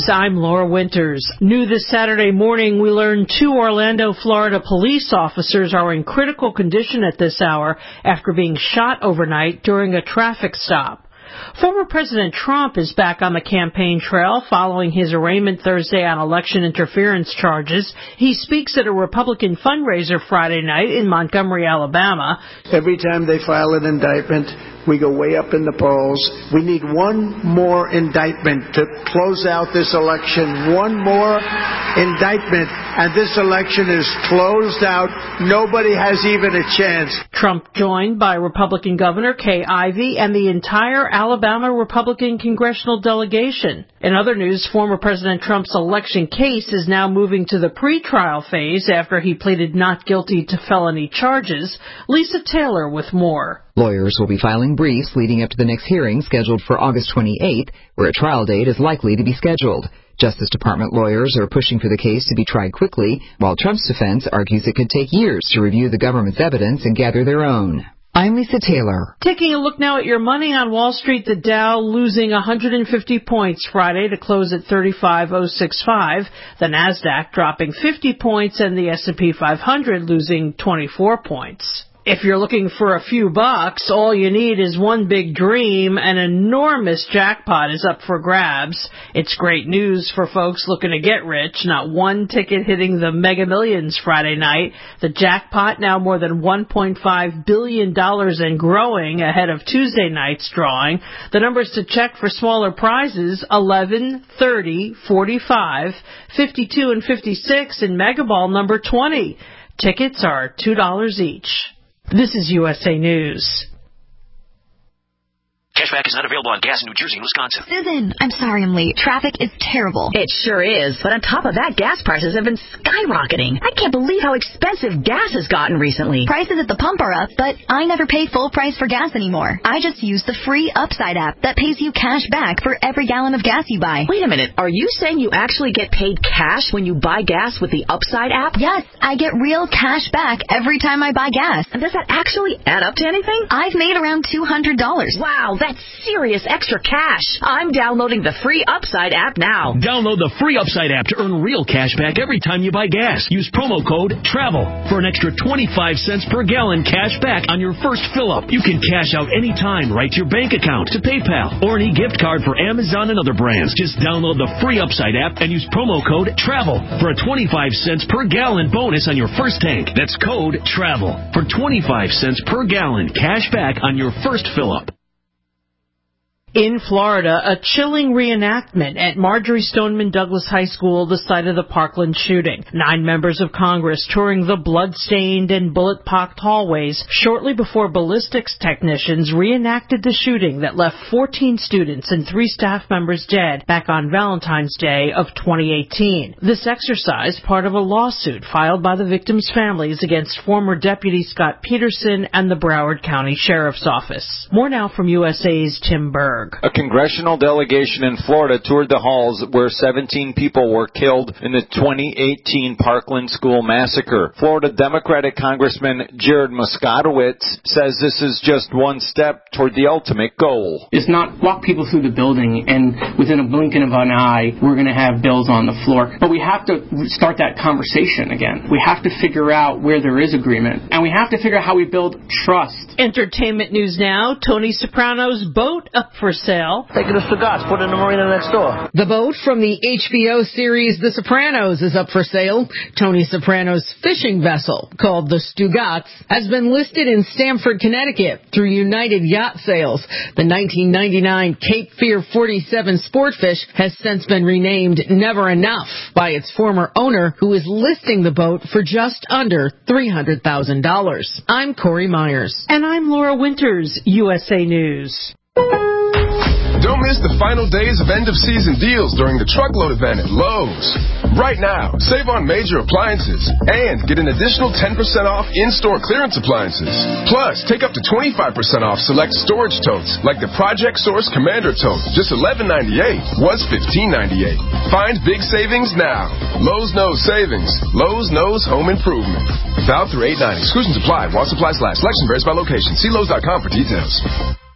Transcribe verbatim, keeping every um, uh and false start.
News, I'm Laura Winters. New this Saturday morning, we learned two Orlando, Florida police officers are in critical condition at this hour after being shot overnight during a traffic stop. Former President Trump is back on the campaign trail following his arraignment Thursday on election interference charges. He speaks at a Republican fundraiser Friday night in Montgomery, Alabama. Every time they file an indictment, we go way up in the polls. We need one more indictment to close out this election. One more indictment, and this election is closed out. Nobody has even a chance. Trump joined by Republican Governor Kay Ivey and the entire Alabama Republican congressional delegation. In other news, former President Trump's election case is now moving to the pretrial phase after he pleaded not guilty to felony charges. Lisa Taylor with more. Lawyers will be filing briefs leading up to the next hearing scheduled for August twenty-eighth, where a trial date is likely to be scheduled. Justice Department lawyers are pushing for the case to be tried quickly, while Trump's defense argues it could take years to review the government's evidence and gather their own. I'm Lisa Taylor. Taking a look now at your money on Wall Street, the Dow losing one hundred fifty points Friday to close at thirty-five thousand sixty-five. The Nasdaq dropping fifty points and the S and P five hundred losing twenty-four points. If you're looking for a few bucks, all you need is one big dream. An enormous jackpot is up for grabs. It's great news for folks looking to get rich. Not one ticket hitting the Mega Millions Friday night. The jackpot now more than one point five billion dollars and growing ahead of Tuesday night's drawing. The numbers to check for smaller prizes, eleven, thirty, forty-five, fifty-two, and fifty-six, and Mega Ball number twenty. Tickets are two dollars each. This is U S A News. Cashback is not available on gas in New Jersey and Wisconsin. Susan, I'm sorry I'm late. Traffic is terrible. It sure is. But on top of that, gas prices have been skyrocketing. I can't believe how expensive gas has gotten recently. Prices at the pump are up, but I never pay full price for gas anymore. I just use the free Upside app that pays you cash back for every gallon of gas you buy. Wait a minute. Are you saying you actually get paid cash when you buy gas with the Upside app? Yes, I get real cash back every time I buy gas. And does that actually add up to anything? I've made around two hundred dollars. Wow, that's serious extra cash. I'm downloading the free Upside app now. Download the free Upside app to earn real cash back every time you buy gas. Use promo code TRAVEL for an extra twenty-five cents per gallon cash back on your first fill-up. You can cash out anytime right to your bank account, to PayPal, or any gift card for Amazon and other brands. Just download the free Upside app and use promo code TRAVEL for a twenty-five cents per gallon bonus on your first tank. That's code TRAVEL for twenty-five cents per gallon cash back on your first fill-up. In Florida, a chilling reenactment at Marjory Stoneman Douglas High School, the site of the Parkland shooting. Nine members of Congress touring the blood-stained and bullet-pocked hallways shortly before ballistics technicians reenacted the shooting that left fourteen students and three staff members dead back on Valentine's Day of twenty eighteen. This exercise, part of a lawsuit filed by the victims' families against former Deputy Scott Peterson and the Broward County Sheriff's Office. More now from U S A's Tim Berg. A congressional delegation in Florida toured the halls where seventeen people were killed in the twenty eighteen Parkland School massacre. Florida Democratic Congressman Jared Moskowitz says this is just one step toward the ultimate goal. It's not walk people through the building and within a blinking of an eye we're going to have bills on the floor. But we have to start that conversation again. We have to figure out where there is agreement. And we have to figure out how we build trust. Entertainment news now. Tony Soprano's boat up for sale. Take it to Stugatz, put it in the marina next door. The boat from the H B O series The Sopranos is up for sale. Tony Soprano's fishing vessel, called the Stugatz, has been listed in Stamford, Connecticut through United Yacht Sales. The nineteen ninety-nine Cape Fear forty-seven Sportfish has since been renamed Never Enough by its former owner, who is listing the boat for just under three hundred thousand dollars. I'm Corey Myers. And I'm Laura Winters, U S A News. Don't miss the final days of end-of-season deals during the Truckload event at Lowe's. Right now, save on major appliances and get an additional ten percent off in-store clearance appliances. Plus, take up to twenty-five percent off select storage totes like the Project Source Commander tote, just eleven ninety-eight, was fifteen ninety-eight. Find big savings now. Lowe's knows savings. Lowe's knows home improvement. Valid through eight nine. Exclusions apply. While supplies last. Selection varies by location. See Lowe's dot com for details.